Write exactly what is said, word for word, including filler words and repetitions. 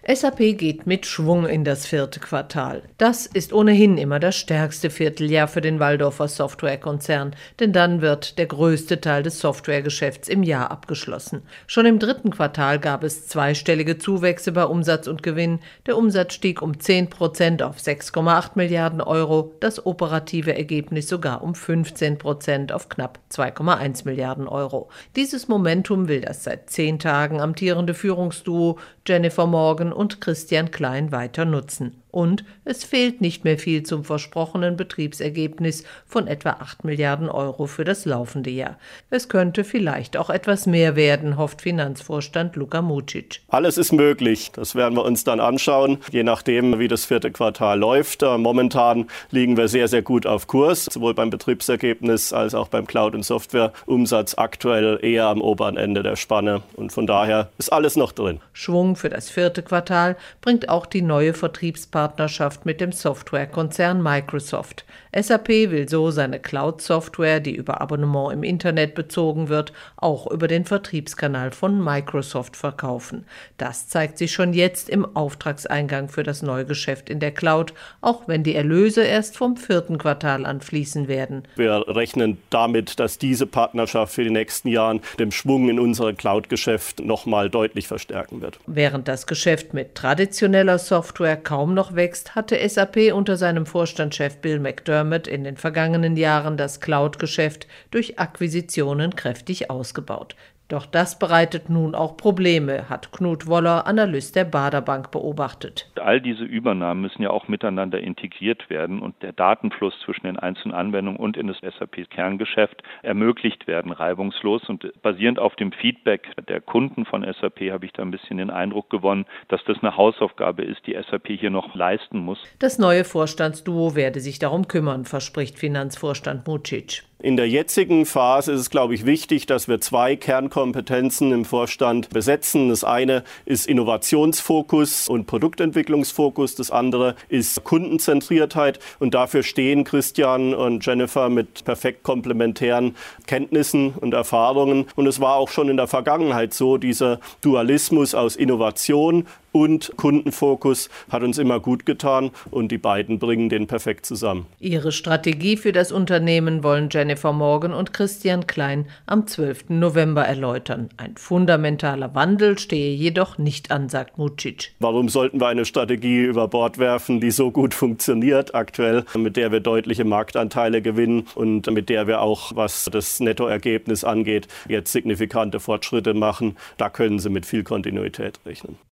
S A P geht mit Schwung in das vierte Quartal. Das ist ohnehin immer das stärkste Vierteljahr für den Walldorfer Softwarekonzern, denn dann wird der größte Teil des Softwaregeschäfts im Jahr abgeschlossen. Schon im dritten Quartal gab es zweistellige Zuwächse bei Umsatz und Gewinn. Der Umsatz stieg um zehn Prozent auf sechs Komma acht Milliarden Euro, das operative Ergebnis sogar um fünfzehn Prozent auf knapp zwei Komma eins Milliarden Euro. Dieses Momentum will das seit zehn Tagen amtierende Führungsduo Jennifer Morgan und Christian Klein weiter nutzen. Und es fehlt nicht mehr viel zum versprochenen Betriebsergebnis von etwa acht Milliarden Euro für das laufende Jahr. Es könnte vielleicht auch etwas mehr werden, hofft Finanzvorstand Luka Mucic. Alles ist möglich. Das werden wir uns dann anschauen, je nachdem, wie das vierte Quartal läuft. Momentan liegen wir sehr, sehr gut auf Kurs, sowohl beim Betriebsergebnis als auch beim Cloud- und Softwareumsatz aktuell eher am oberen Ende der Spanne. Und von daher ist alles noch drin. Schwung für das vierte Quartal bringt auch die neue Vertriebspartnerschaft Partnerschaft mit dem Softwarekonzern Microsoft. S A P will so seine Cloud-Software, die über Abonnement im Internet bezogen wird, auch über den Vertriebskanal von Microsoft verkaufen. Das zeigt sich schon jetzt im Auftragseingang für das Neugeschäft in der Cloud, auch wenn die Erlöse erst vom vierten Quartal an fließen werden. Wir rechnen damit, dass diese Partnerschaft für die nächsten Jahre den Schwung in unserem Cloud-Geschäft nochmal deutlich verstärken wird. Während das Geschäft mit traditioneller Software kaum noch wächst, hatte S A P unter seinem Vorstandschef Bill McDermott in den vergangenen Jahren das Cloud-Geschäft durch Akquisitionen kräftig ausgebaut. Doch das bereitet nun auch Probleme, hat Knut Woller, Analyst der Baader Bank, beobachtet. All diese Übernahmen müssen ja auch miteinander integriert werden und der Datenfluss zwischen den einzelnen Anwendungen und in das S A P-Kerngeschäft ermöglicht werden, reibungslos. Und basierend auf dem Feedback der Kunden von S A P habe ich da ein bisschen den Eindruck gewonnen, dass das eine Hausaufgabe ist, die S A P hier noch leisten muss. Das neue Vorstandsduo werde sich darum kümmern, verspricht Finanzvorstand Mucic. In der jetzigen Phase ist es, glaube ich, wichtig, dass wir zwei Kernkompetenzen im Vorstand besetzen. Das eine ist Innovationsfokus und Produktentwicklungsfokus. Das andere ist Kundenzentriertheit. Und dafür stehen Christian und Jennifer mit perfekt komplementären Kenntnissen und Erfahrungen. Und es war auch schon in der Vergangenheit so, dieser Dualismus aus Innovation und Kundenfokus hat uns immer gut getan und die beiden bringen den perfekt zusammen. Ihre Strategie für das Unternehmen wollen Jennifer Morgan und Christian Klein am zwölften November erläutern. Ein fundamentaler Wandel stehe jedoch nicht an, sagt Mucic. Warum sollten wir eine Strategie über Bord werfen, die so gut funktioniert aktuell, mit der wir deutliche Marktanteile gewinnen und mit der wir auch, was das Nettoergebnis angeht, jetzt signifikante Fortschritte machen? Da können Sie mit viel Kontinuität rechnen.